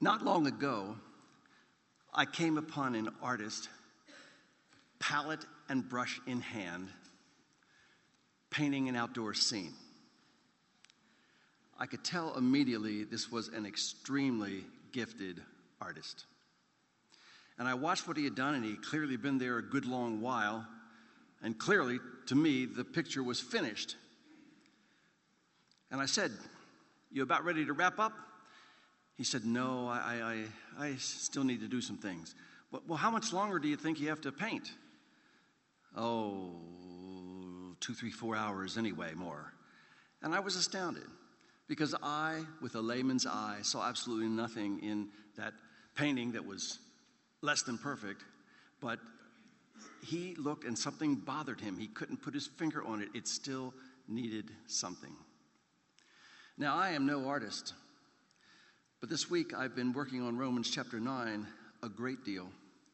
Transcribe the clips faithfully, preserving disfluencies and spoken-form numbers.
Not long ago, I came upon an artist, palette and brush in hand, painting an outdoor scene. I could tell immediately this was an extremely gifted artist. And I watched what he had done, and he clearly been there a good long while, and clearly, to me, the picture was finished. And I said, "You about ready to wrap up?" He said, "No, I, I, I still need to do some things." "Well, well, how much longer do you think you have to paint?" "Oh, two, three, four hours anyway, more." And I was astounded because I, with a layman's eye, saw absolutely nothing in that painting that was less than perfect, but he looked and something bothered him. He couldn't put his finger on it. It still needed something. Now, I am no artist, but this week I've been working on Romans chapter nine a great deal.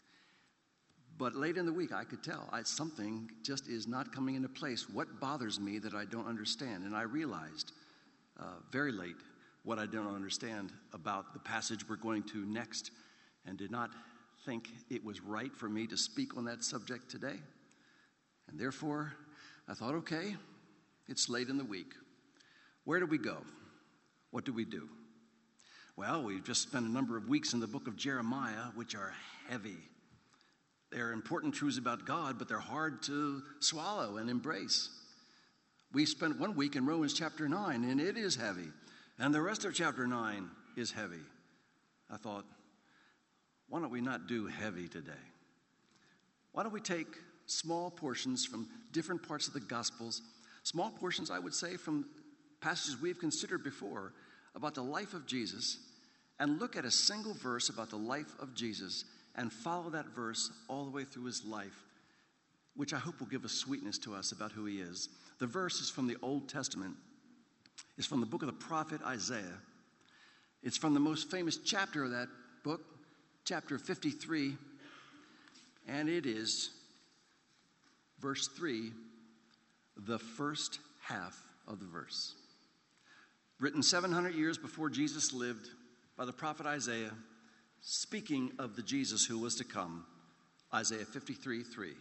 But late in the week, I could tell I, something just is not coming into place. What bothers me that I don't understand? And I realized uh, very late what I don't understand about the passage we're going to next, and did not think it was right for me to speak on that subject today. And therefore, I thought, okay, it's late in the week. Where do we go? What do we do? Well, we've just spent a number of weeks in the book of Jeremiah, which are heavy. They're important truths about God, but they're hard to swallow and embrace. We spent one week in Romans chapter nine, and it is heavy. And the rest of chapter nine is heavy. I thought, why don't we not do heavy today? Why don't we take small portions from different parts of the Gospels, small portions, I would say, from passages we've considered before about the life of Jesus, and look at a single verse about the life of Jesus and follow that verse all the way through his life, which I hope will give a sweetness to us about who he is. The verse is from the Old Testament. It's from the book of the prophet Isaiah. It's from the most famous chapter of that book, chapter fifty-three, and it is verse three, the first half of the verse. Written seven hundred years before Jesus lived by the prophet Isaiah, speaking of the Jesus who was to come. Isaiah fifty-three, three.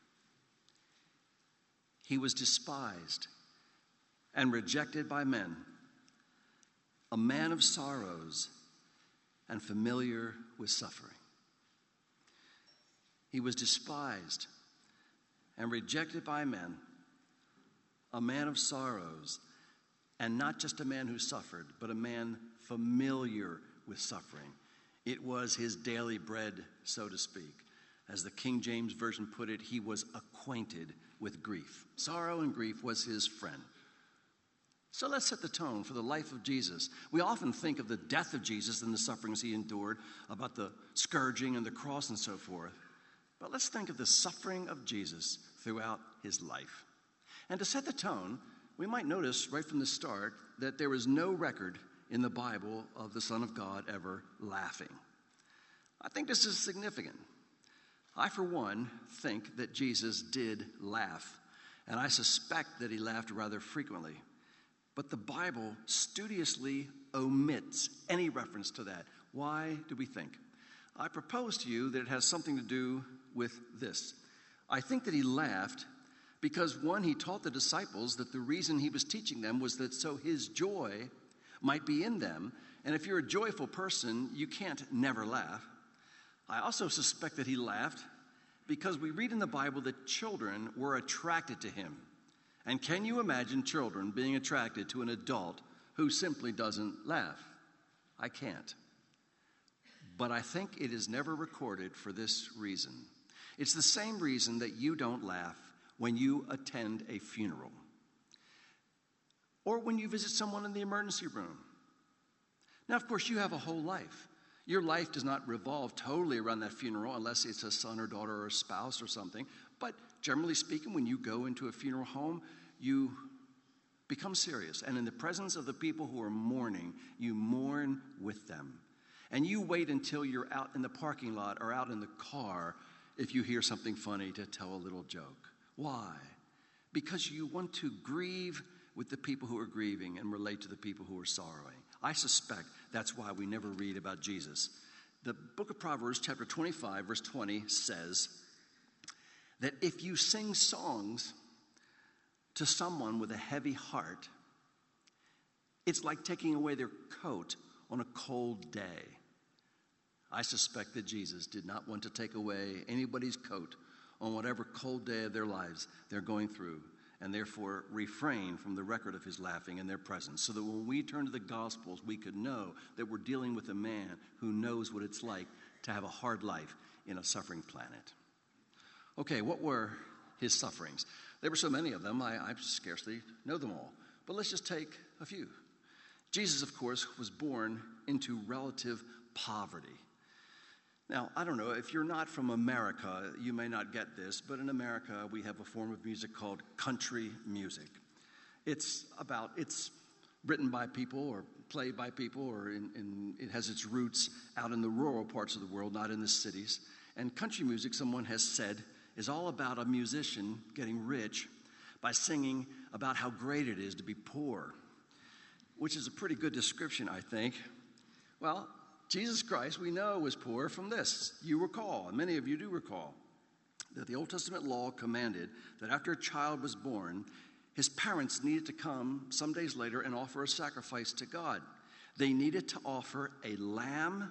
He was despised and rejected by men, a man of sorrows and familiar with suffering. He was despised and rejected by men, a man of sorrows, and not just a man who suffered, but a man familiar with suffering. It was his daily bread, so to speak. As the King James Version put it, he was acquainted with grief. Sorrow and grief was his friend. So let's set the tone for the life of Jesus. We often think of the death of Jesus and the sufferings he endured, about the scourging and the cross and so forth. But let's think of the suffering of Jesus throughout his life. And to set the tone, we might notice right from the start that there is no record in the Bible of the Son of God ever laughing. I think this is significant. I, for one, think that Jesus did laugh, and I suspect that he laughed rather frequently. But the Bible studiously omits any reference to that. Why do we think? I propose to you that it has something to do with this. I think that he laughed because, one, he taught the disciples that the reason he was teaching them was that so his joy might be in them. And if you're a joyful person, you can't never laugh. I also suspect that he laughed because we read in the Bible that children were attracted to him. And can you imagine children being attracted to an adult who simply doesn't laugh? I can't. But I think it is never recorded for this reason. It's the same reason that you don't laugh when you attend a funeral or when you visit someone in the emergency room. Now, of course, you have a whole life. Your life does not revolve totally around that funeral unless it's a son or daughter or a spouse or something. But generally speaking, when you go into a funeral home, you become serious. And in the presence of the people who are mourning, you mourn with them. And you wait until you're out in the parking lot or out in the car if you hear something funny to tell a little joke. Why? Because you want to grieve with the people who are grieving and relate to the people who are sorrowing. I suspect that's why we never read about Jesus. The book of Proverbs, chapter twenty-five, verse twenty, says that if you sing songs to someone with a heavy heart, it's like taking away their coat on a cold day. I suspect that Jesus did not want to take away anybody's coat on whatever cold day of their lives they're going through, and therefore refrain from the record of his laughing in their presence, so that when we turn to the Gospels, we could know that we're dealing with a man who knows what it's like to have a hard life in a suffering planet. Okay, what were his sufferings? There were so many of them, I, I scarcely know them all. But let's just take a few. Jesus, of course, was born into relative poverty. Now, I don't know, if you're not from America, you may not get this, but in America, we have a form of music called country music. It's about, it's written by people or played by people, or in, in, it has its roots out in the rural parts of the world, not in the cities. And country music, someone has said, is all about a musician getting rich by singing about how great it is to be poor, which is a pretty good description, I think. Well, Jesus Christ, we know, was poor from this. You recall, and many of you do recall, that the Old Testament law commanded that after a child was born, his parents needed to come some days later and offer a sacrifice to God. They needed to offer a lamb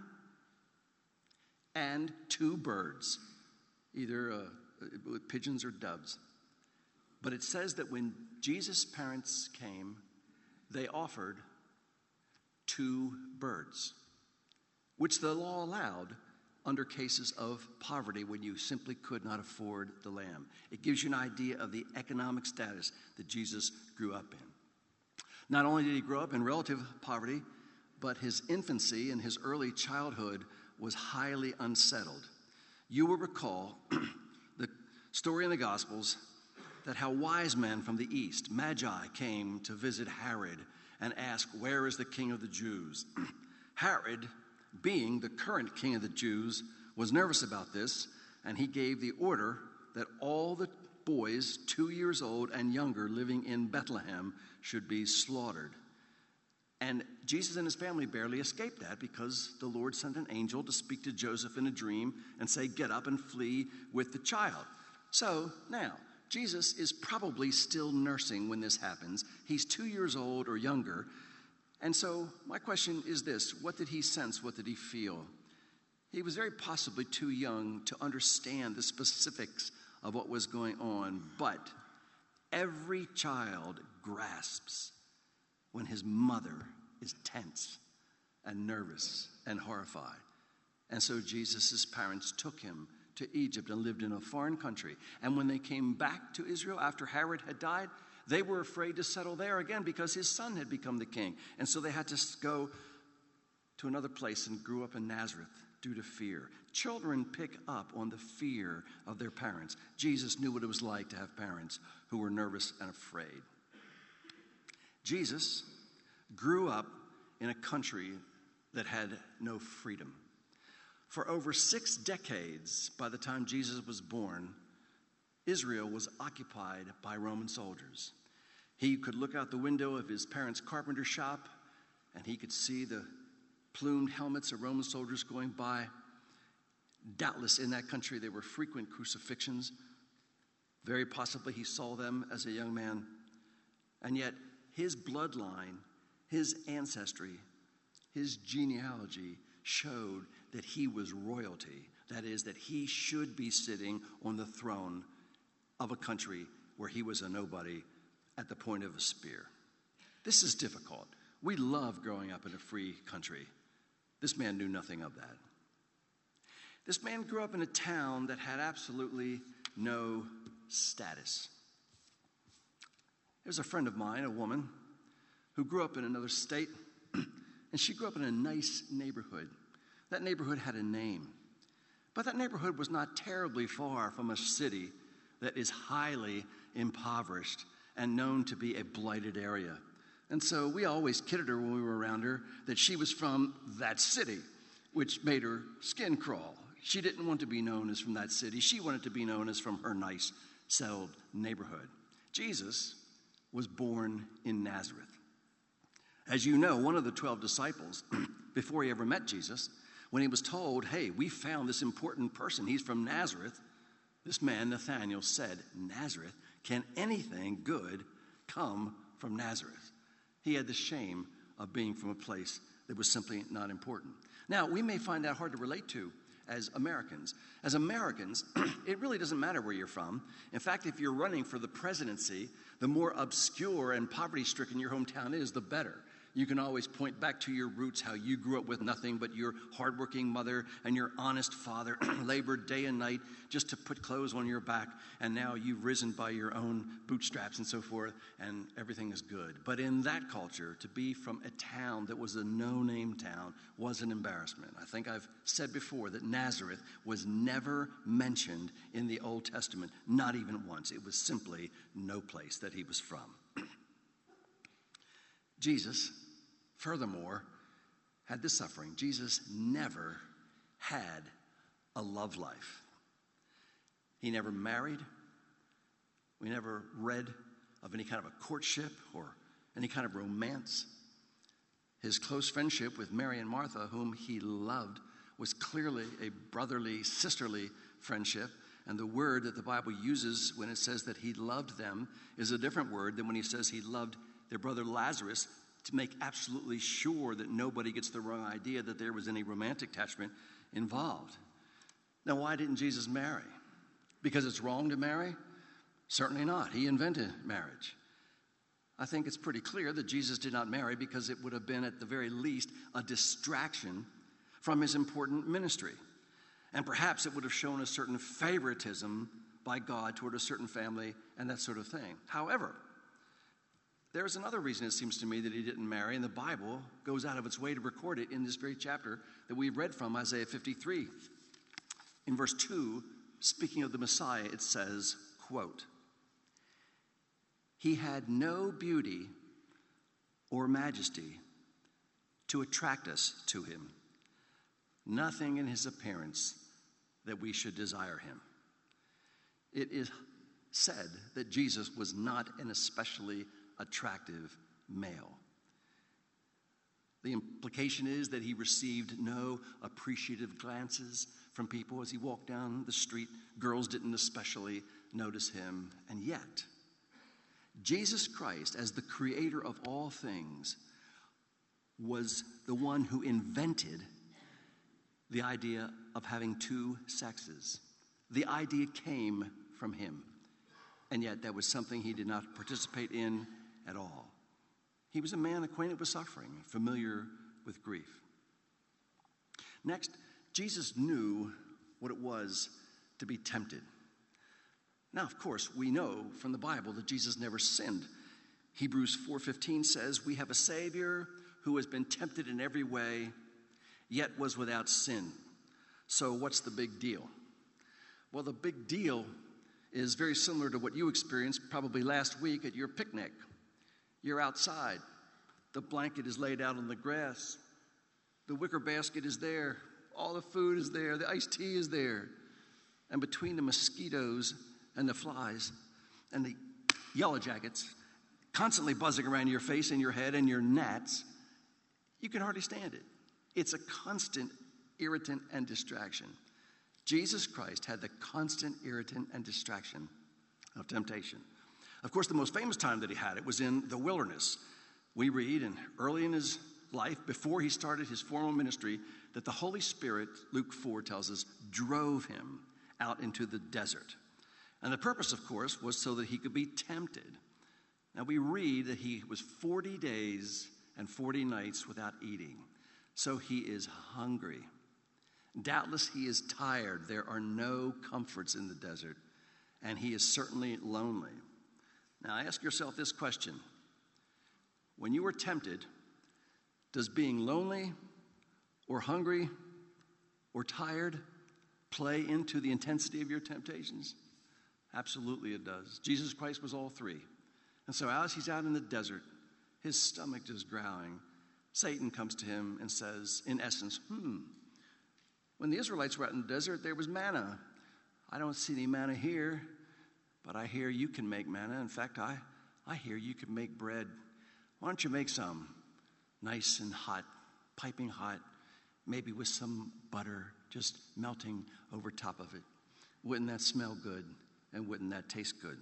and two birds, either uh, with pigeons or doves. But it says that when Jesus' parents came, they offered two birds, which the law allowed under cases of poverty when you simply could not afford the lamb. It gives you an idea of the economic status that Jesus grew up in. Not only did he grow up in relative poverty, but his infancy and his early childhood was highly unsettled. You will recall the story in the Gospels that how wise men from the east, Magi, came to visit Herod and ask, "Where is the king of the Jews?" Herod, being the current king of the Jews, was nervous about this, and he gave the order that all the boys two years old and younger living in Bethlehem should be slaughtered. And Jesus and his family barely escaped that because the Lord sent an angel to speak to Joseph in a dream and say, "Get up and flee with the child." So now, Jesus is probably still nursing when this happens. He's two years old or younger. And so my question is this: what did he sense? What did he feel? He was very possibly too young to understand the specifics of what was going on, but every child grasps when his mother is tense and nervous and horrified. And so Jesus' parents took him to Egypt and lived in a foreign country. And when they came back to Israel after Herod had died, they were afraid to settle there again because his son had become the king. And so they had to go to another place and grew up in Nazareth due to fear. Children pick up on the fear of their parents. Jesus knew what it was like to have parents who were nervous and afraid. Jesus grew up in a country that had no freedom. For over six decades, by the time Jesus was born, Israel was occupied by Roman soldiers. He could look out the window of his parents' carpenter shop, and he could see the plumed helmets of Roman soldiers going by. Doubtless in that country there were frequent crucifixions. Very possibly he saw them as a young man. And yet his bloodline, his ancestry, his genealogy showed that he was royalty. That is, that he should be sitting on the throne of a country where he was a nobody at the point of a spear. This is difficult. We love growing up in a free country. This man knew nothing of that. This man grew up in a town that had absolutely no status. There's a friend of mine, a woman, who grew up in another state, and she grew up in a nice neighborhood. That neighborhood had a name, but that neighborhood was not terribly far from a city that is highly impoverished and known to be a blighted area. And so we always kidded her when we were around her that she was from that city, which made her skin crawl. She didn't want to be known as from that city. She wanted to be known as from her nice, settled neighborhood. Jesus was born in Nazareth. As you know, one of the twelve disciples, before he ever met Jesus, when he was told, hey, we found this important person, he's from Nazareth, this man, Nathanael, said, Nazareth, can anything good come from Nazareth? He had the shame of being from a place that was simply not important. Now, we may find that hard to relate to as Americans. As Americans, it really doesn't matter where you're from. In fact, if you're running for the presidency, the more obscure and poverty-stricken your hometown is, the better. You can always point back to your roots, how you grew up with nothing but your hardworking mother and your honest father labored day and night just to put clothes on your back, and now you've risen by your own bootstraps and so forth, and everything is good. But in that culture, to be from a town that was a no-name town was an embarrassment. I think I've said before that Nazareth was never mentioned in the Old Testament, not even once. It was simply no place that he was from. Jesus, furthermore, had this suffering. Jesus never had a love life. He never married. We never read of any kind of a courtship or any kind of romance. His close friendship with Mary and Martha, whom he loved, was clearly a brotherly, sisterly friendship. And the word that the Bible uses when it says that he loved them is a different word than when he says he loved their brother Lazarus, to make absolutely sure that nobody gets the wrong idea that there was any romantic attachment involved. Now, why didn't Jesus marry? Because it's wrong to marry? Certainly not. He invented marriage. I think it's pretty clear that Jesus did not marry because it would have been, at the very least, a distraction from his important ministry. And perhaps it would have shown a certain favoritism by God toward a certain family and that sort of thing. However, there is another reason, it seems to me, that he didn't marry, and the Bible goes out of its way to record it in this very chapter that we've read from, Isaiah fifty-three. In verse two, speaking of the Messiah, it says, quote, "He had no beauty or majesty to attract us to him, nothing in his appearance that we should desire him." It is said that Jesus was not an especially attractive male. The implication is that he received no appreciative glances from people as he walked down the street. Girls didn't especially notice him. And yet, Jesus Christ, as the creator of all things, was the one who invented the idea of having two sexes. The idea came from him. And yet that was something he did not participate in at all. He was a man acquainted with suffering, familiar with grief. Next, Jesus knew what it was to be tempted. Now, of course, we know from the Bible that Jesus never sinned. Hebrews four fifteen says, "We have a Savior who has been tempted in every way, yet was without sin." So what's the big deal? Well, the big deal is very similar to what you experienced probably last week at your picnic. You're outside. The blanket is laid out on the grass. The wicker basket is there. All the food is there. The iced tea is there. And between the mosquitoes and the flies and the yellow jackets constantly buzzing around your face and your head and your gnats, you can hardly stand it. It's a constant irritant and distraction. Jesus Christ had the constant irritant and distraction of temptation. Of course, the most famous time that he had it was in the wilderness. We read, and early in his life, before he started his formal ministry, that the Holy Spirit, Luke four tells us, drove him out into the desert. And the purpose, of course, was so that he could be tempted. Now, we read that he was forty days and forty nights without eating. So he is hungry. Doubtless he is tired. There are no comforts in the desert, and he is certainly lonely. Now, ask yourself this question. When you are tempted, does being lonely or hungry or tired play into the intensity of your temptations? Absolutely it does. Jesus Christ was all three. And so as he's out in the desert, his stomach is growling. Satan comes to him and says, in essence, hmm, when the Israelites were out in the desert, there was manna. I don't see any manna here, but I hear you can make manna. In fact, I, I hear you can make bread. Why don't you make some? nice and hot, piping hot, maybe with some butter just melting over top of it. Wouldn't that smell good? And wouldn't that taste good?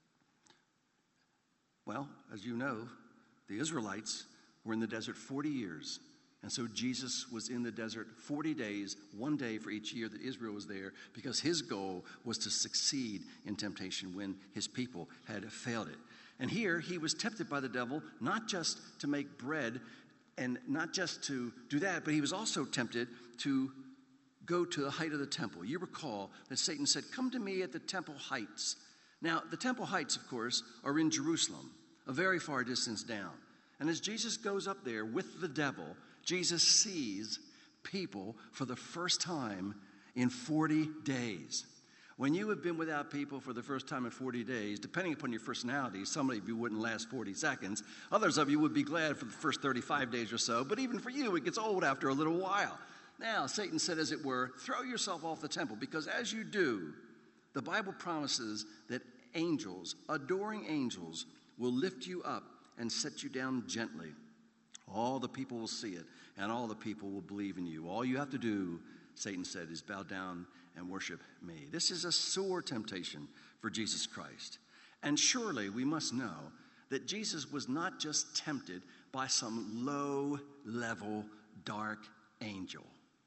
Well, as you know, the Israelites were in the desert forty years. And so Jesus was in the desert forty days, one day for each year that Israel was there, because his goal was to succeed in temptation when his people had failed it. And here he was tempted by the devil, not just to make bread and not just to do that, but he was also tempted to go to the height of the temple. You recall that Satan said, "Come to me at the temple heights." Now, the temple heights, of course, are in Jerusalem, a very far distance down. And as Jesus goes up there with the devil, Jesus sees people for the first time in forty days. When you have been without people for the first time in forty days, depending upon your personality, some of you wouldn't last forty seconds. Others of you would be glad for the first thirty-five days or so. But even for you, it gets old after a little while. Now, Satan said, as it were, throw yourself off the temple, because as you do, the Bible promises that angels, adoring angels, will lift you up and set you down gently. All the people will see it, and all the people will believe in you. All you have to do, Satan said, is bow down and worship me. This is a sore temptation for Jesus Christ. And surely we must know that Jesus was not just tempted by some low-level dark angel.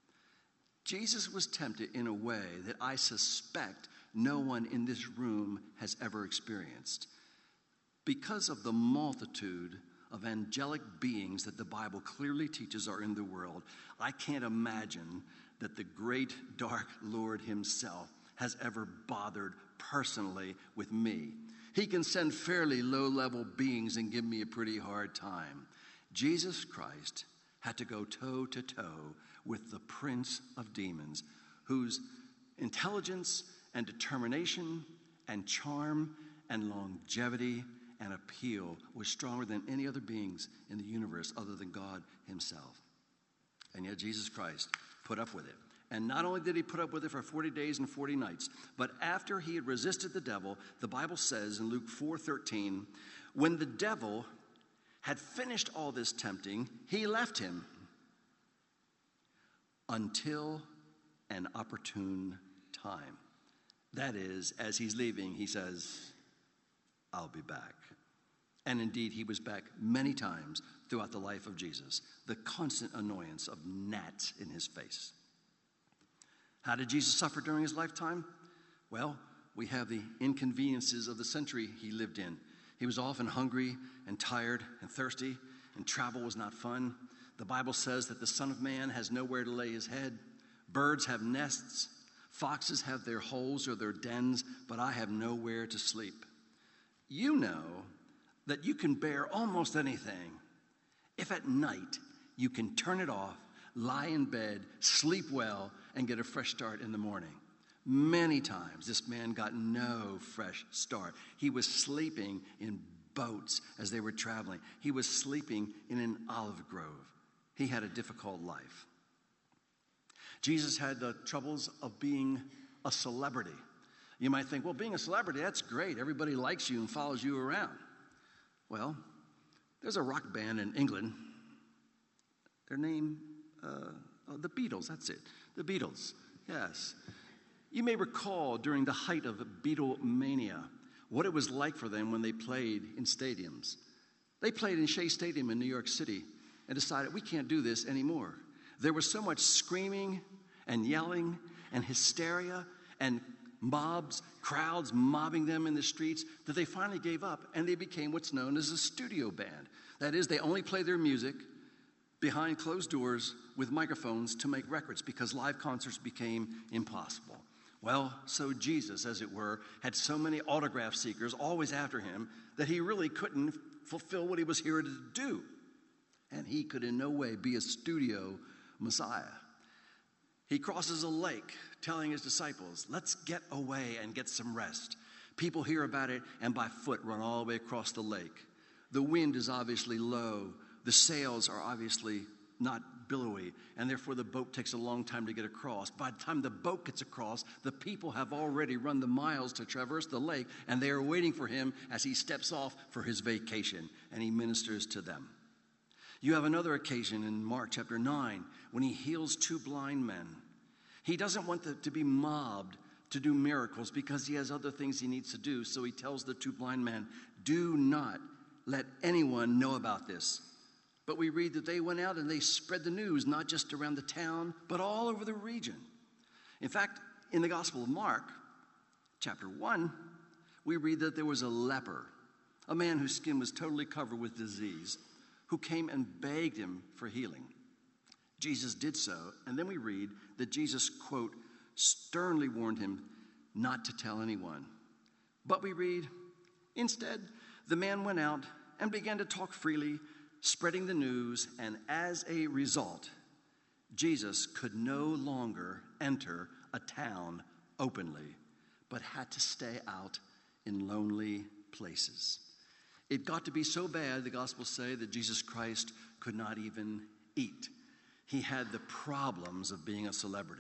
Jesus was tempted in a way that I suspect no one in this room has ever experienced. Because of the multitude of angelic beings that the Bible clearly teaches are in the world, I can't imagine that the great dark Lord himself has ever bothered personally with me. He can send fairly low-level beings and give me a pretty hard time. Jesus Christ had to go toe-to-toe with the prince of demons, whose intelligence and determination and charm and longevity and appeal was stronger than any other beings in the universe other than God himself. And yet Jesus Christ put up with it. And not only did he put up with it for forty days and forty nights, but after he had resisted the devil, the Bible says in Luke four thirteen, when the devil had finished all this tempting, he left him until an opportune time. That is, as he's leaving, he says, I'll be back. And indeed, he was back many times throughout the life of Jesus, the constant annoyance of gnats in his face. How did Jesus suffer during his lifetime? Well, we have the inconveniences of the century he lived in. He was often hungry and tired and thirsty, and travel was not fun. The Bible says that the Son of Man has nowhere to lay his head. Birds have nests. Foxes have their holes or their dens, but I have nowhere to sleep. You know that you can bear almost anything if at night you can turn it off, lie in bed, sleep well, and get a fresh start in the morning. Many times this man got no fresh start. He was sleeping in boats as they were traveling. He was sleeping in an olive grove. He had a difficult life. Jesus had the troubles of being a celebrity. You might think, well, being a celebrity, that's great. Everybody likes you and follows you around. Well, there's a rock band in England. Their name, uh, oh, the Beatles, that's it. The Beatles, yes. You may recall during the height of Beatlemania what it was like for them when they played in stadiums. They played in Shea Stadium in New York City and decided, we can't do this anymore. There was so much screaming and yelling and hysteria and mobs, crowds mobbing them in the streets that they finally gave up, and they became what's known as a studio band. That is, they only play their music behind closed doors with microphones to make records because live concerts became impossible. Well, so Jesus, as it were, had so many autograph seekers always after him that he really couldn't fulfill what he was here to do. And he could in no way be a studio Messiah. He crosses a lake telling his disciples, let's get away and get some rest. People hear about it and by foot run all the way across the lake. The wind is obviously low. The sails are obviously not billowy, and therefore the boat takes a long time to get across. By the time the boat gets across, the people have already run the miles to traverse the lake, and they are waiting for him as he steps off for his vacation, and he ministers to them. You have another occasion in Mark chapter nine when he heals two blind men. He doesn't want them to be mobbed to do miracles because he has other things he needs to do. So he tells the two blind men, do not let anyone know about this. But we read that they went out and they spread the news, not just around the town, but all over the region. In fact, in the Gospel of Mark, chapter one, we read that there was a leper, a man whose skin was totally covered with disease, who came and begged him for healing. Jesus did so, and then we read that Jesus, quote, sternly warned him not to tell anyone. But we read, instead, the man went out and began to talk freely, spreading the news, and as a result, Jesus could no longer enter a town openly, but had to stay out in lonely places. It got to be so bad, the Gospels say, that Jesus Christ could not even eat. He had the problems of being a celebrity.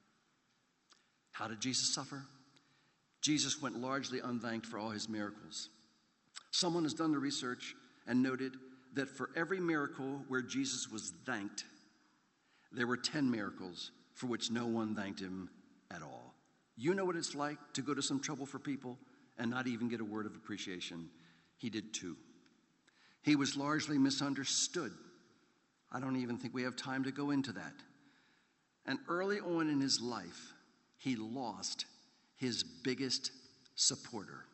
How did Jesus suffer? Jesus went largely unthanked for all his miracles. Someone has done the research and noted that for every miracle where Jesus was thanked, there were ten miracles for which no one thanked him at all. You know what it's like to go to some trouble for people and not even get a word of appreciation. He did too. He was largely misunderstood. I don't even think we have time to go into that. And early on in his life, he lost his biggest supporter.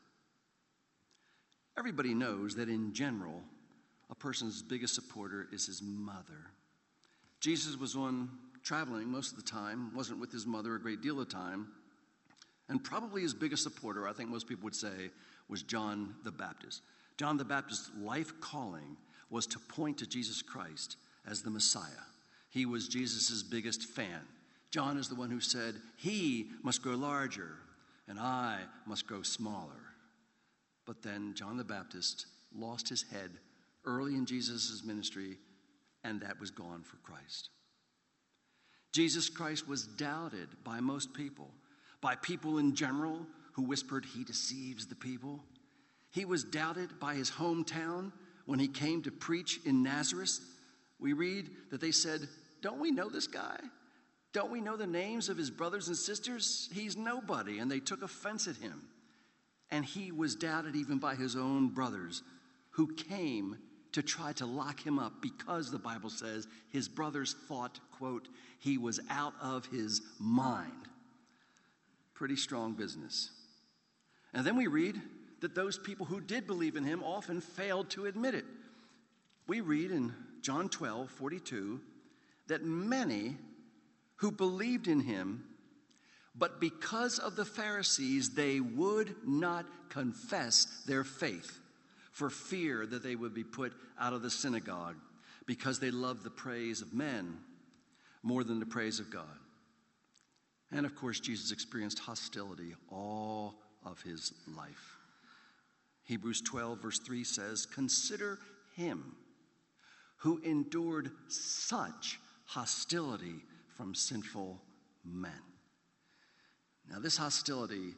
Everybody knows that in general, a person's biggest supporter is his mother. Jesus was on traveling most of the time, wasn't with his mother a great deal of the time, and probably his biggest supporter, I think most people would say, was John the Baptist. John the Baptist's life calling was to point to Jesus Christ as the Messiah. He was Jesus' biggest fan. John is the one who said, he must grow larger and I must grow smaller. But then John the Baptist lost his head early in Jesus' ministry, and that was gone for Christ. Jesus Christ was doubted by most people, by people in general who whispered he deceives the people. He was doubted by his hometown when he came to preach in Nazareth. We read that they said, don't we know this guy? Don't we know the names of his brothers and sisters? He's nobody. And they took offense at him. And he was doubted even by his own brothers who came to try to lock him up because the Bible says his brothers thought, quote, he was out of his mind. Pretty strong business. And then we read that those people who did believe in him often failed to admit it. We read in John twelve forty-two that many who believed in him, but because of the Pharisees, they would not confess their faith for fear that they would be put out of the synagogue because they loved the praise of men more than the praise of God. And of course, Jesus experienced hostility all of his life. Hebrews twelve verse three says, consider him who endured such hostility from sinful men. Now this hostility,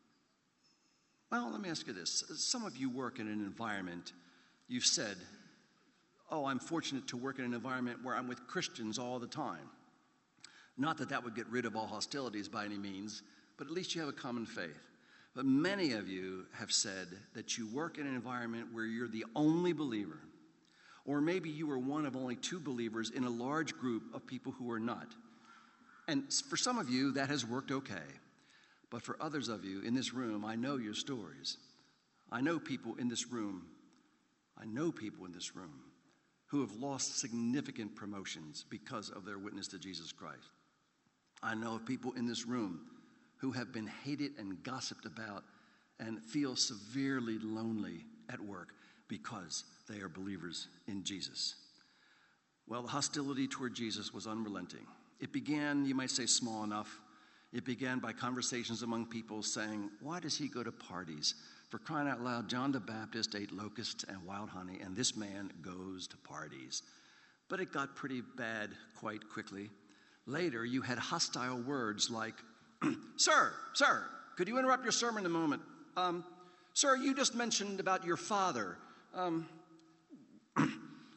well, let me ask you this. Some of you work in an environment, you've said, oh, I'm fortunate to work in an environment where I'm with Christians all the time. Not that that would get rid of all hostilities by any means, but at least you have a common faith. But many of you have said that you work in an environment where you're the only believer, or maybe you are one of only two believers in a large group of people who are not. And for some of you, that has worked okay. But for others of you in this room, I know your stories. I know people in this room, I know people in this room who have lost significant promotions because of their witness to Jesus Christ. I know of people in this room who have been hated and gossiped about and feel severely lonely at work because they are believers in Jesus. Well, the hostility toward Jesus was unrelenting. It began, you might say, small enough. It began by conversations among people saying, why does he go to parties? For crying out loud, John the Baptist ate locusts and wild honey, and this man goes to parties. But it got pretty bad quite quickly. Later, you had hostile words like, Sir, sir, could you interrupt your sermon a moment? Um, sir, you just mentioned about your father. Um,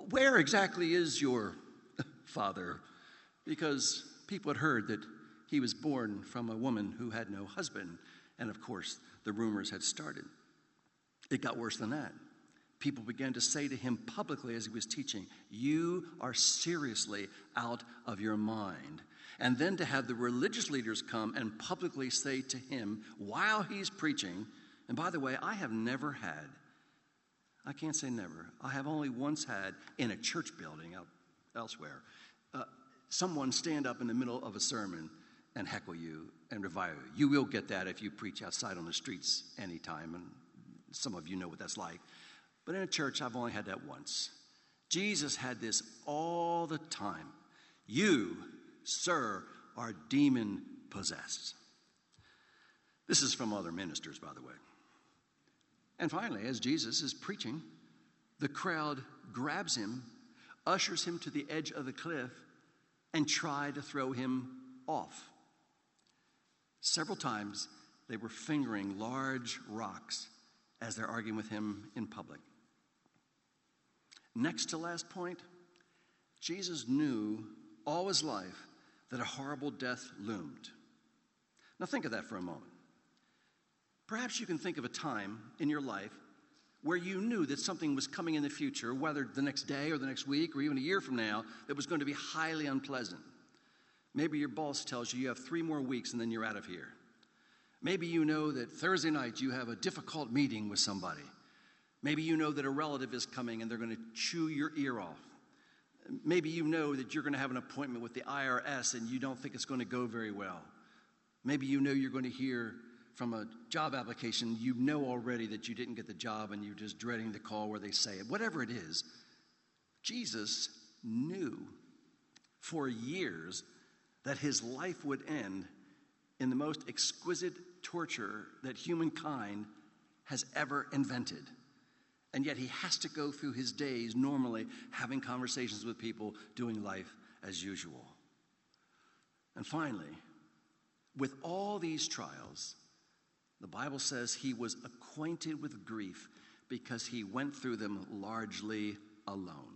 where exactly is your father? Because people had heard that he was born from a woman who had no husband. And of course, the rumors had started. It got worse than that. People began to say to him publicly as he was teaching, "You are seriously out of your mind." And then to have the religious leaders come and publicly say to him while he's preaching, and by the way, I have never had, I can't say never, I have only once had in a church building out elsewhere, uh, someone stand up in the middle of a sermon and heckle you and revile you. You will get that if you preach outside on the streets anytime, and some of you know what that's like. But in a church, I've only had that once. Jesus had this all the time. You, sir, are demon-possessed. This is from other ministers, by the way. And finally, as Jesus is preaching, the crowd grabs him, ushers him to the edge of the cliff, and try to throw him off. Several times, they were fingering large rocks as they're arguing with him in public. Next to last point, Jesus knew all his life that a horrible death loomed. Now think of that for a moment. Perhaps you can think of a time in your life where you knew that something was coming in the future, whether the next day or the next week or even a year from now, that was going to be highly unpleasant. Maybe your boss tells you you have three more weeks and then you're out of here. Maybe you know that Thursday night you have a difficult meeting with somebody. Maybe you know that a relative is coming and they're going to chew your ear off. Maybe you know that you're going to have an appointment with the I R S and you don't think it's going to go very well. Maybe you know you're going to hear from a job application, you know already that you didn't get the job and you're just dreading the call where they say it. Whatever it is, Jesus knew for years that his life would end in the most exquisite torture that humankind has ever invented. And yet he has to go through his days normally having conversations with people, doing life as usual. And finally, with all these trials, the Bible says he was acquainted with grief because he went through them largely alone.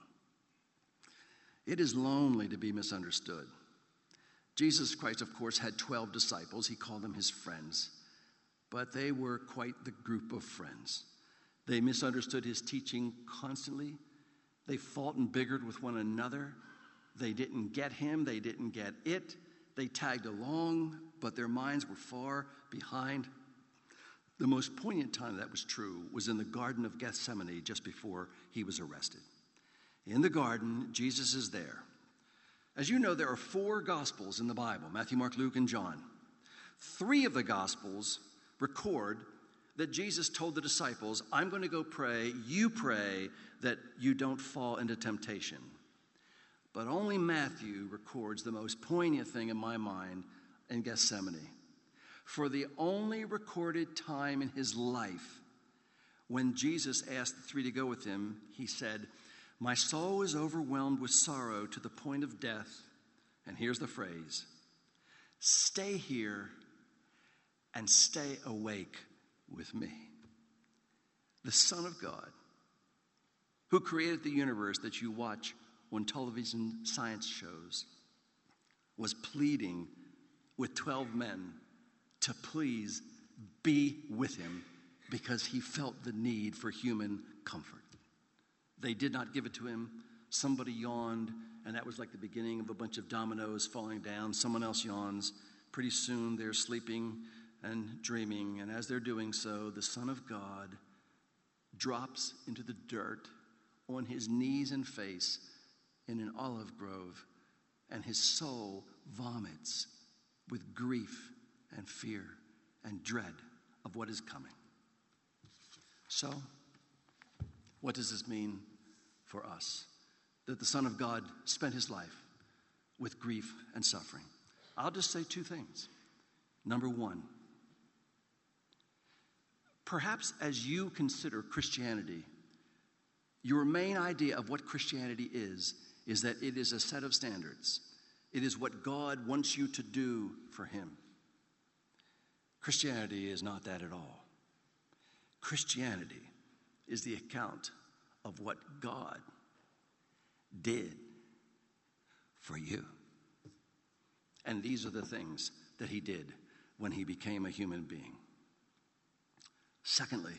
It is lonely to be misunderstood. Jesus Christ, of course, had twelve disciples. He called them his friends. But they were quite the group of friends. They misunderstood his teaching constantly. They fought and biggered with one another. They didn't get him. They didn't get it. They tagged along, but their minds were far behind. The most poignant time that was true was in the Garden of Gethsemane just before he was arrested. In the garden, Jesus is there. As you know, there are four Gospels in the Bible, Matthew, Mark, Luke, and John. Three of the Gospels record that Jesus told the disciples, I'm going to go pray, you pray that you don't fall into temptation. But only Matthew records the most poignant thing in my mind in Gethsemane. For the only recorded time in his life when Jesus asked the three to go with him, he said, my soul is overwhelmed with sorrow to the point of death. And here's the phrase, stay here and stay awake with me. The Son of God, who created the universe that you watch on television science shows, was pleading with twelve men to please be with him because he felt the need for human comfort. They did not give it to him. Somebody yawned, and that was like the beginning of a bunch of dominoes falling down. Someone else yawns. Pretty soon they're sleeping and dreaming, and as they're doing so, the Son of God drops into the dirt on his knees and face in an olive grove, and his soul vomits with grief and fear and dread of what is coming. So, what does this mean for us? That the Son of God spent his life with grief and suffering. I'll just say two things. Number one, perhaps as you consider Christianity, your main idea of what Christianity is, is that it is a set of standards. It is what God wants you to do for him. Christianity is not that at all. Christianity is the account of what God did for you. And these are the things that he did when he became a human being. Secondly,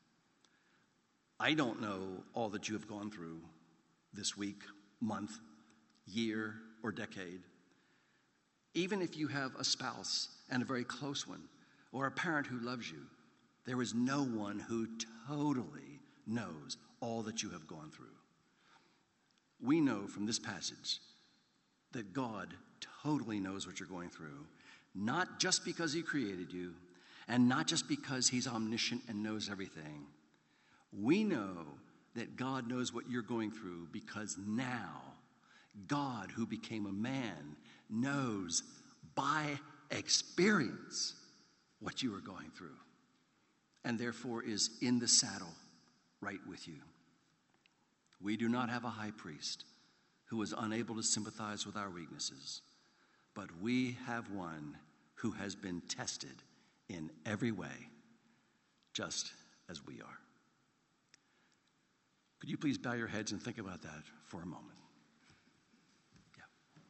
I don't know all that you have gone through this week, month, year, or decade. Even if you have a spouse and a very close one, or a parent who loves you, there is no one who totally knows all that you have gone through. We know from this passage that God totally knows what you're going through, not just because he created you, and not just because he's omniscient and knows everything. We know that God knows what you're going through because now God, who became a man, knows by experience what you are going through, and therefore is in the saddle right with you. We do not have a high priest who is unable to sympathize with our weaknesses, but we have one who has been tested in every way, just as we are. Could you please bow your heads and think about that for a moment? Yeah.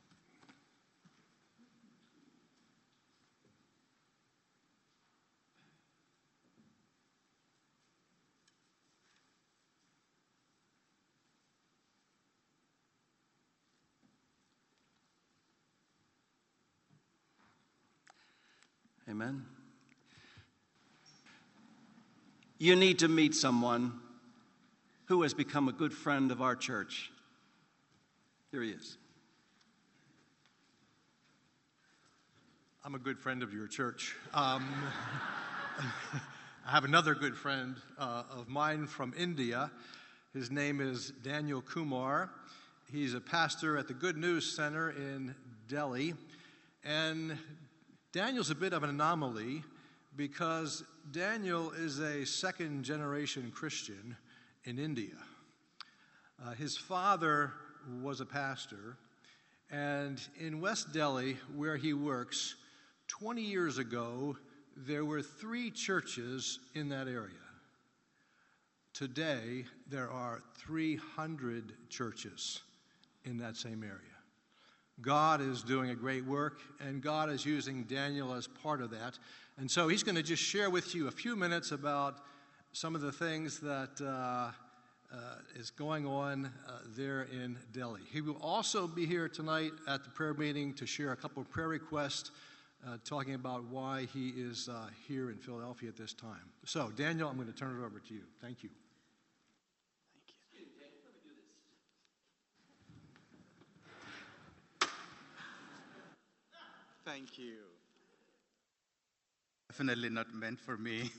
Amen. You need to meet someone who has become a good friend of our church. Here he is. I'm a good friend of your church. Um, I have another good friend uh, of mine from India. His name is Daniel Kumar. He's a pastor at the Good News Center in Delhi. And Daniel's a bit of an anomaly because Daniel is a second-generation Christian in India. Uh, his father was a pastor, and in West Delhi, where he works, twenty years ago, there were three churches in that area. Today, there are three hundred churches in that same area. God is doing a great work, and God is using Daniel as part of that. And so he's going to just share with you a few minutes about some of the things that uh, uh, is going on uh, there in Delhi. He will also be here tonight at the prayer meeting to share a couple of prayer requests, uh, talking about why he is uh, here in Philadelphia at this time. So, Daniel, I'm going to turn it over to you. Thank you. Thank you. Definitely not meant for me.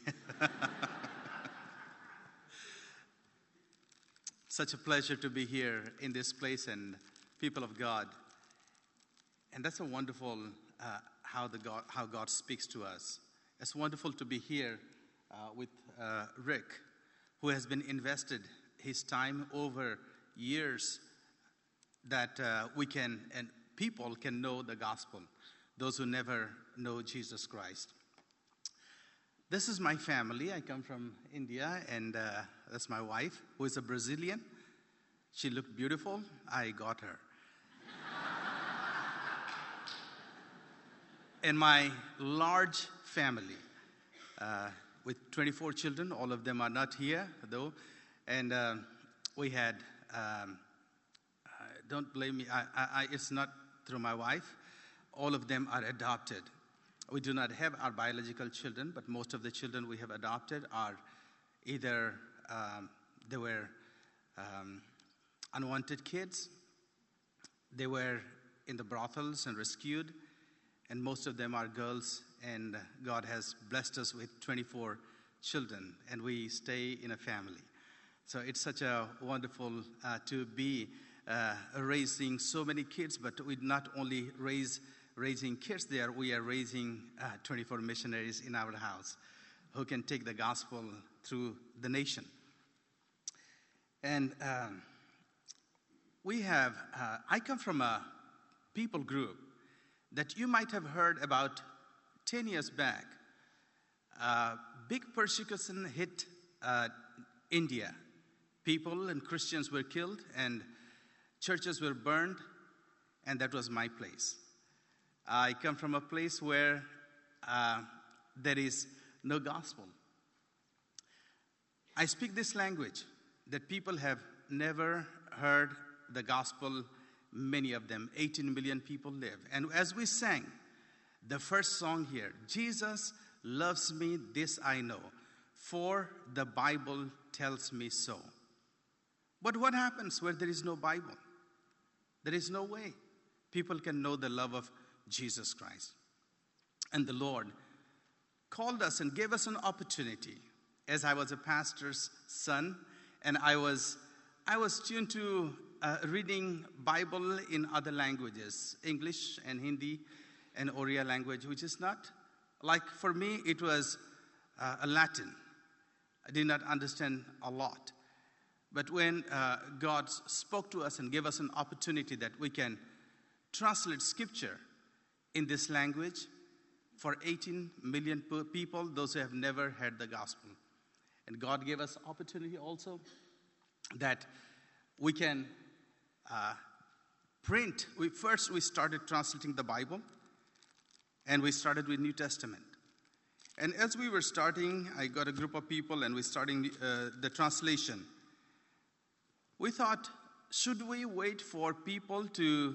Such a pleasure to be here in this place and people of God. And that's a wonderful uh, how the God how God speaks to us. It's wonderful to be here uh, with uh, Rick, who has been invested his time over years that uh, we can and people can know the gospel. Those who never know Jesus Christ. This is my family. I come from India, and uh, that's my wife, who is a Brazilian. She looked beautiful. I got her. And my large family, uh, with twenty-four children. All of them are not here, though. And uh, we had, um, uh, don't blame me, I, I, it's not through my wife. All of them are adopted. We do not have our biological children, but most of the children we have adopted are either um, they were um, unwanted kids, they were in the brothels and rescued, and most of them are girls, and God has blessed us with twenty-four children, and we stay in a family. So it's such a wonderful uh, to be uh, raising so many kids, but we not only raise raising kids there, we are raising uh, twenty-four missionaries in our house who can take the gospel through the nation. And um, we have, uh, I come from a people group that you might have heard about ten years back. Uh, big persecution hit uh, India. People and Christians were killed, and Churches were burned, and that was my place. I come from a place where uh, there is no gospel. I speak this language that people have never heard the gospel. Many of them, eighteen million people live. And as we sang the first song here, Jesus loves me, this I know, for the Bible tells me so. But what happens where there is no Bible? There is no way people can know the love of Jesus Christ. And the Lord called us and gave us an opportunity. As I was a pastor's son, and I was I was tuned to uh, reading Bible in other languages, English and Hindi and Oriya language, which is not, like for me, it was uh, a Latin. I did not understand a lot. But when uh, God spoke to us and gave us an opportunity that we can translate scripture in this language for eighteen million people, those who have never heard the gospel. And God gave us opportunity also that we can uh, print. We, first, we started translating the Bible, and we started with New Testament. And as we were starting, I got a group of people, and we starting uh, the translation. We thought, should we wait for people to,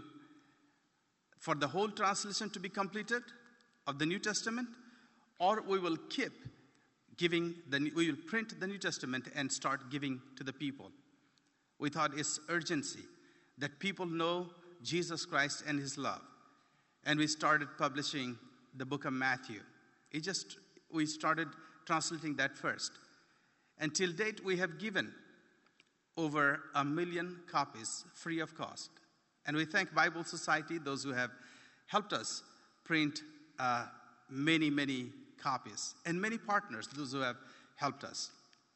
for the whole translation to be completed of the New Testament, or we will keep giving the, we will print the New Testament and start giving to the people. We thought it's urgency that people know Jesus Christ and his love. And we started publishing the book of Matthew. It just, we started translating that first. Until date, we have given over a million copies free of cost. And we thank Bible Society, those who have helped us print uh, many, many copies, and many partners, those who have helped us.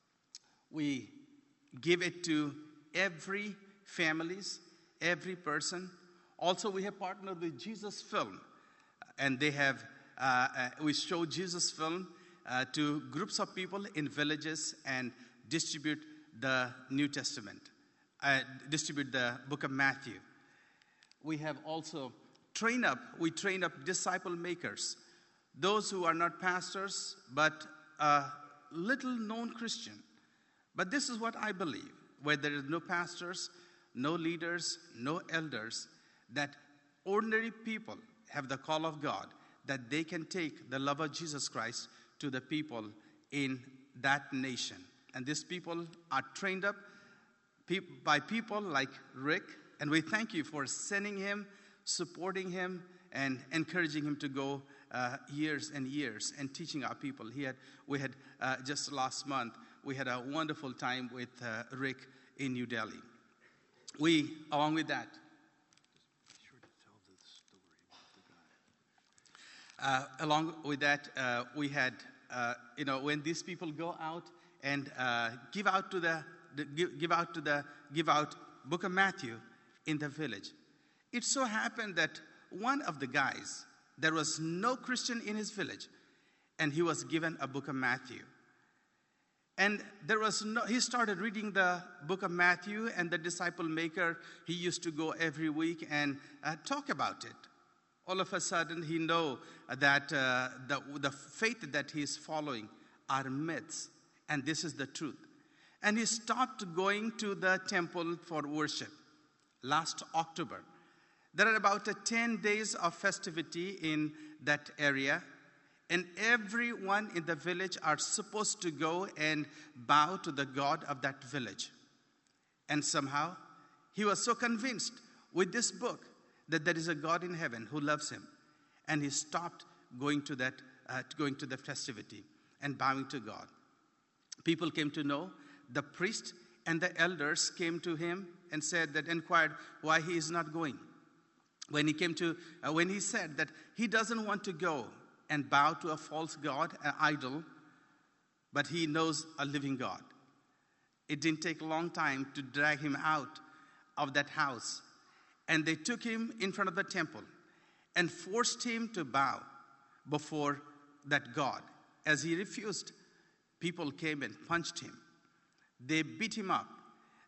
We give it to every families, every person. Also, we have partnered with Jesus Film, and they have, uh, uh, we show Jesus Film uh, to groups of people in villages and distribute the New Testament, uh, distribute the book of Matthew. We have also trained up, we train up disciple makers, those who are not pastors, but a little known Christian. But this is what I believe, where there is no pastors, no leaders, no elders, that ordinary people have the call of God, that they can take the love of Jesus Christ to the people in that nation. And these people are trained up by people like Rick, and we thank you for sending him, supporting him, and encouraging him to go uh, years and years and teaching our people. He had, we had uh, just last month, we had a wonderful time with uh, Rick in New Delhi. We, along with that, uh, along with that, uh, we had, uh, you know, when these people go out and uh, give out to the, the give, give out to the give out Book of Matthew in the village. It so happened that one of the guys, there was no Christian in his village, and he was given a Book of Matthew. And there was no, he started reading the book of Matthew, and the disciple maker, he used to go every week and uh, talk about it. All of a sudden, he know that uh, the, the faith that he is following are myths, and this is the truth. And he stopped going to the temple for worship last October. There are about uh, ten days of festivity in that area, and everyone in the village are supposed to go and bow to the God of that village. And somehow, he was so convinced with this book that there is a God in heaven who loves him. And he stopped going to that, uh, going to the festivity and bowing to God. People came to know, the priest and the elders came to him and said that, inquired why he is not going. When he came to, uh, when he said that he doesn't want to go and bow to a false god, an idol, but he knows a living God. It didn't take a long time to drag him out of that house. And they took him in front of the temple and forced him to bow before that God. As he refused, people came and punched him. They beat him up.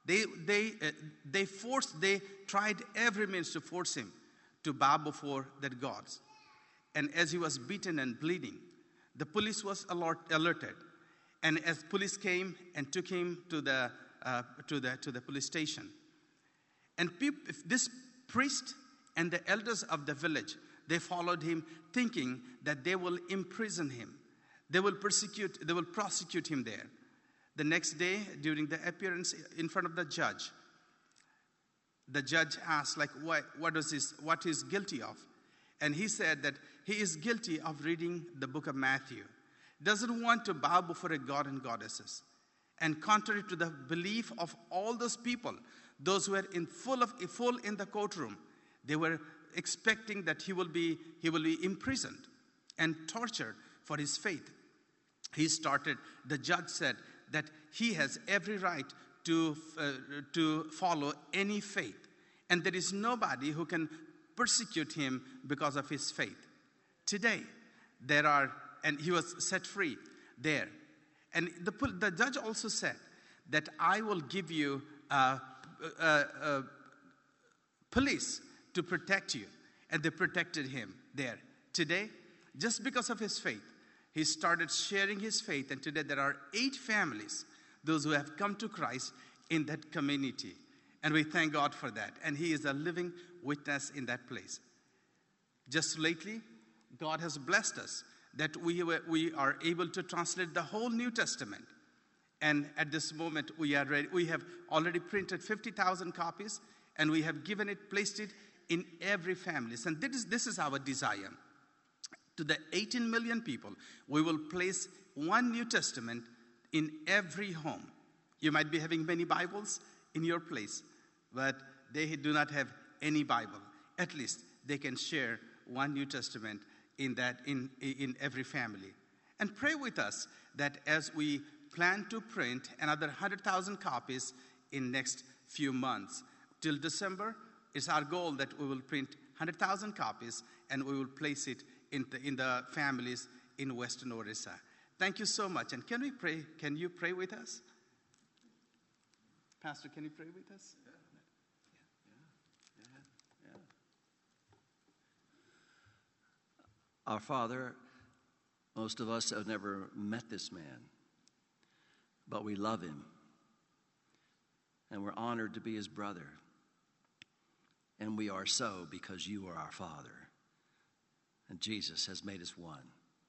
They, they, uh, they forced, they tried every means to force him to bow before their gods. And as he was beaten and bleeding, the police was alert, alerted. And as police came and took him to the, uh, to the, to the police station. And peop- this priest and the elders of the village, they followed him thinking that they will imprison him. They will persecute, they will prosecute him there. The next day, during the appearance in front of the judge, the judge asked, like, what, what is this, what he's guilty of? And he said that he is guilty of reading the book of Matthew. Doesn't want to bow before a god and goddesses. And contrary to the belief of all those people, those who were in full of full in the courtroom, they were expecting that he will be he will be imprisoned and tortured for his faith. He started. The judge said that he has every right to uh, to follow any faith, and there is nobody who can persecute him because of his faith. Today, there are, and he was set free there. And the, the judge also said that I will give you uh, uh, uh, police to protect you. And they protected him there. Today, just because of his faith, he started sharing his faith. And today there are eight families, those who have come to Christ in that community. And we thank God for that. And he is a living witness in that place. Just lately, God has blessed us that we, we are able to translate the whole New Testament. And at this moment, we are ready. We have already printed fifty thousand copies, and we have given it, placed it in every family. And this is, this is our desire. To the eighteen million people, we will place one New Testament in every home. You might be having many Bibles in your place, but they do not have any Bible. At least they can share one New Testament in that in, in every family. And pray with us that as we plan to print another one hundred thousand copies in next few months. Till December, it's our goal that we will print one hundred thousand copies and we will place it in the, in the families in Western Orissa. Thank you so much. And can we pray? Can you pray with us? Pastor, can you pray with us? Yeah, yeah, yeah, yeah. Our Father, most of us have never met this man, but we love him, and we're honored to be his brother. And we are so because you are our Father, and Jesus has made us one.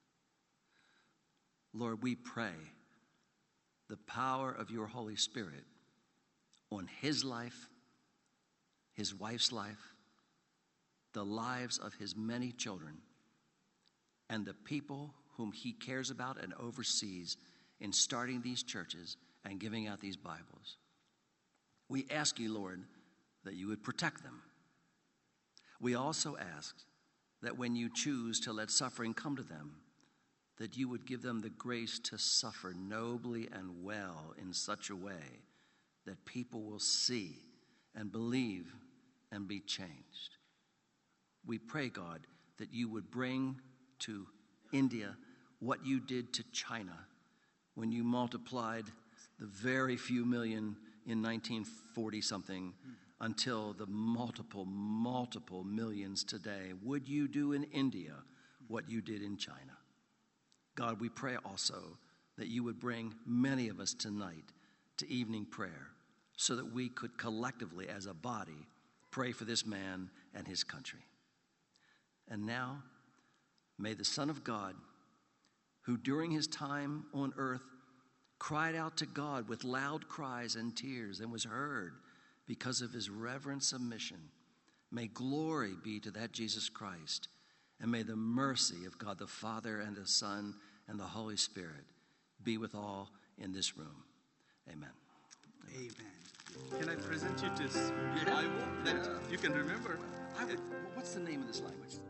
Lord, we pray the power of your Holy Spirit on his life, his wife's life, the lives of his many children, and the people whom he cares about and oversees in starting these churches and giving out these Bibles. We ask you, Lord, that you would protect them. We also ask that when you choose to let suffering come to them, that you would give them the grace to suffer nobly and well in such a way that people will see and believe and be changed. We pray, God, that you would bring to India what you did to China when you multiplied the very few million in nineteen forty something until the multiple, multiple millions today. Would you do in India what you did in China? God, we pray also that you would bring many of us tonight to evening prayer so that we could collectively as a body pray for this man and his country. And now, may the Son of God, who during his time on earth cried out to God with loud cries and tears and was heard because of his reverent submission, may glory be to that Jesus Christ, and may the mercy of God the Father and the Son and the Holy Spirit be with all in this room. Amen. Amen. Can I present you this Bible that you can remember? I would, what's the name of this language?